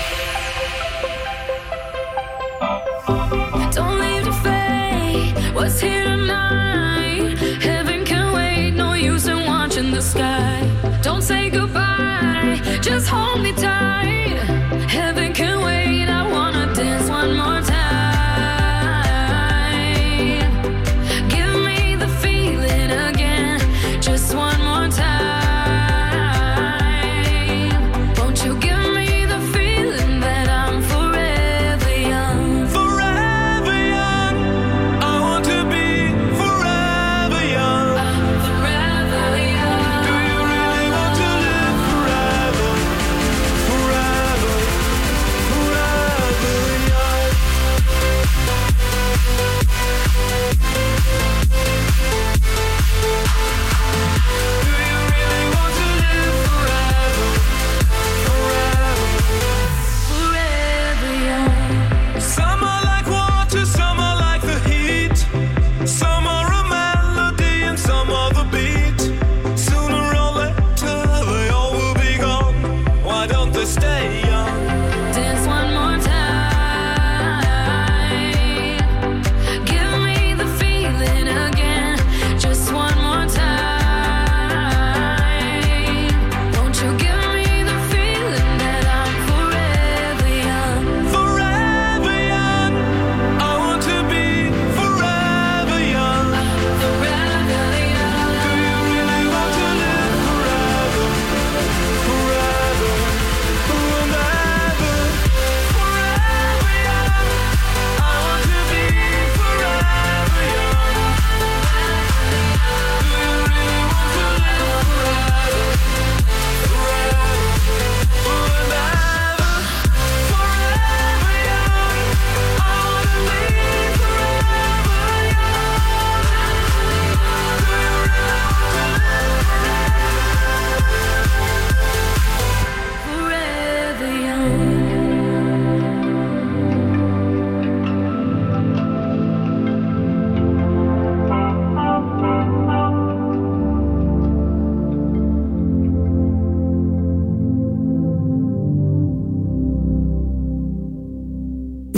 Don't leave the fate. What's here tonight? Heaven can wait. No use in watching the sky. Don't say goodbye. Just hold me tight. Heaven can wait. I wanna dance one more time. Give me the feeling again. Just one more time. Won't you give me the feeling that I'm forever young? Forever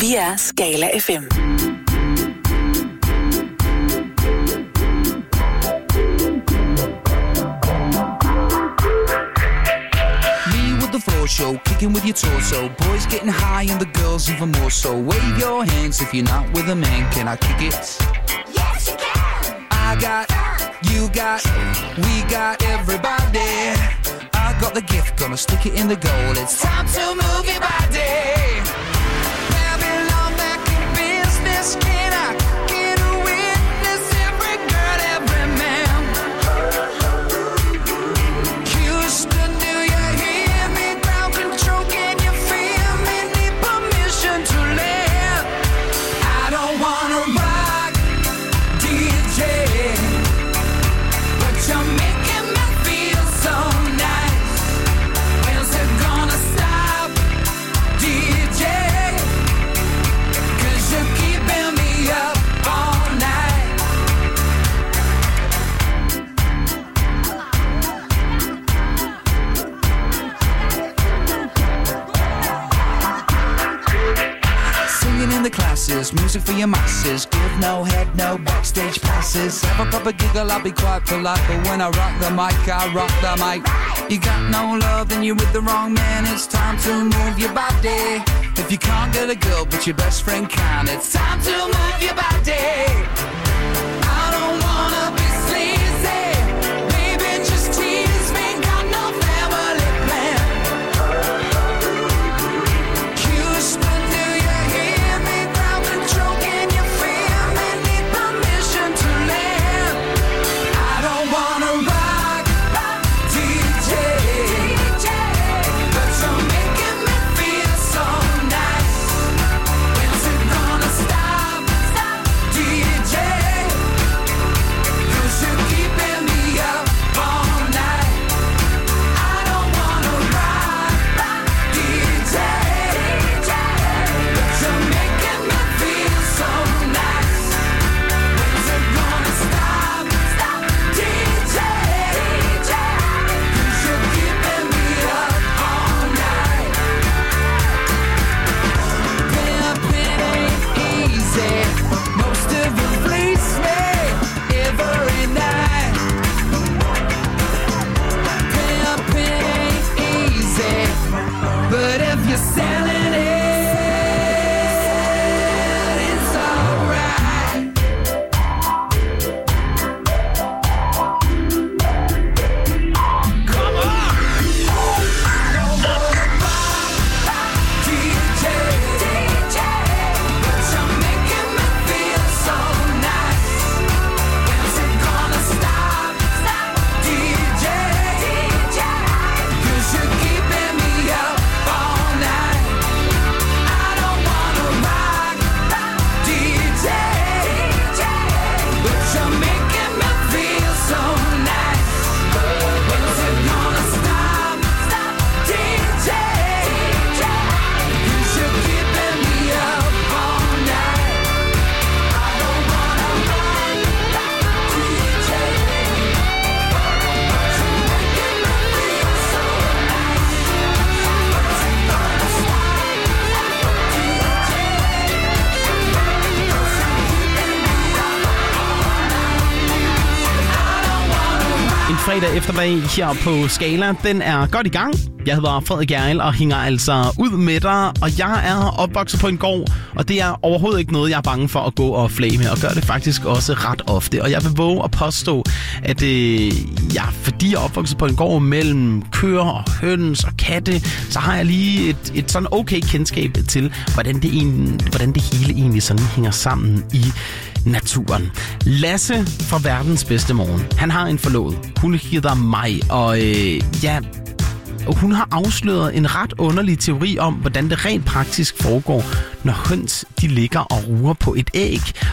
Vi er Skala F M. Floor show, kicking with your torso. Boys getting high and the girls even more so. Wave your hands if you're not with a man. Can I kick it? Yes, you can. I got, you got, we got everybody. I got the gift, gonna stick it in the goal. It's time to move your body. Babylon back in business. Can I get a witness? Every girl, every man. Houston, do you hear me? Ground control, can you feel me? Need permission to live. I don't wanna rock, D J, but you're making me feel so nice. When's it gonna stop, D J? 'Cause you're keeping me up all night. Singing in the classes, music for your masses. Give no head, no backstage passes. Have a proper giggle, I'll be quite polite. But when I rock the mic, I rock the mic. You got no love, then you're with the wrong man. It's time to move your body. If you can't get a girl, but your best friend can, it's time to move your body. I don't wanna be sleazy. Baby, just tease me. Got no family plan. Houston, do you hear me? Ground control, can you feel me? Need permission to land. I don't wanna rock, D J, but you're making me feel so nice. When's it gonna stop, D J? 'Cause you're keeping me up all night. I don't wanna rock, D J, but you're making me feel so nice. When's it gonna stop, D J? 'Cause you're keeping me up all night. Pimpin' ain't easy. Most of it fleets me every night. Pimpin' ain't easy, but if you're selling it, it's alright. Come on! D J, but you're making me feel so nice. When's it gonna stop, D J? 'Cause you're keeping me up all night. I don't wanna rock, D J, but you're making me feel so nice. When's it gonna stop, D J? 'Cause you're keeping me up all night. I don't wanna rock, D J, but you're making me feel so nice. When's it gonna stop, D J? 'Cause you're keeping me up all night. I don't wanna rock. En fredag eftermiddag her på Skala, den er godt i gang. Jeg hedder Frederik Hjerrild og hænger altså ud med dig, og jeg er opvokset på en gård, og det er overhovedet ikke noget, jeg er bange for at gå og flage med, og gør det faktisk også ret ofte. Og jeg vil våge at påstå, at øh, ja, fordi jeg er opvokset på en gård mellem køer og høns og katte, så har jeg lige et, et sådan okay kendskab til, hvordan det, en, hvordan det hele egentlig sådan hænger sammen i naturen. Lasse fra Verdens Bedste Morgen, han har en forlovet. Hun hedder Maj, og øh, ja... Og hun har afsløret en ret underlig teori om, hvordan det rent praktisk foregår, når høns de ligger og ruger på et æg.